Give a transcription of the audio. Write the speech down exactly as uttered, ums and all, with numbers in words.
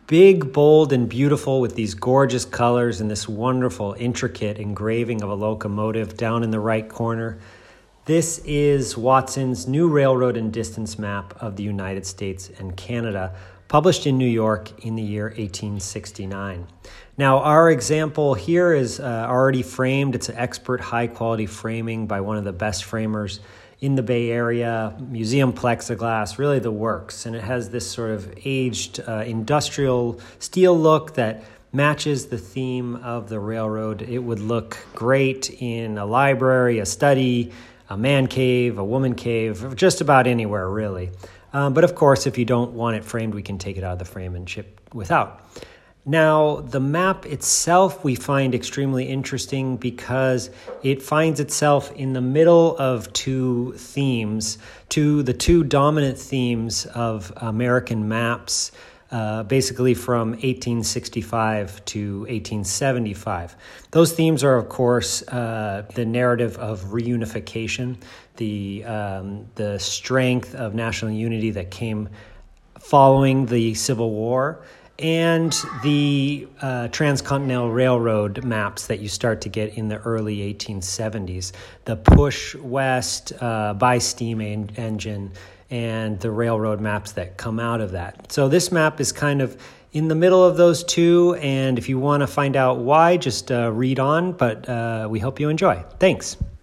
big, bold, and beautiful with these gorgeous colors and this wonderful, intricate engraving of a locomotive down in the right corner. This is Watson's New Railroad and Distance Map of the United States and Canada, published in New York in the year eighteen sixty-nine. Now, our example here is uh, already framed. It's an expert high-quality framing by one of the best framers in the Bay Area, museum plexiglass, really the works. And it has this sort of aged uh, industrial steel look that matches the theme of the railroad. It would look great in a library, a study, a man cave, a woman cave, just about anywhere, really. Um, but of course, if you don't want it framed, we can take it out of the frame and ship without. Now, the map itself we find extremely interesting because it finds itself in the middle of two themes, two the two dominant themes of American maps, uh, basically from eighteen sixty-five to eighteen seventy-five. Those themes are, of course, uh, the narrative of reunification, the um, the strength of national unity that came following the Civil War, and the uh, transcontinental railroad maps that you start to get in the early eighteen seventies, the push west uh, by steam en- engine, and the railroad maps that come out of that. So this map is kind of in the middle of those two, and if you want to find out why, just uh, read on, but uh, we hope you enjoy. Thanks.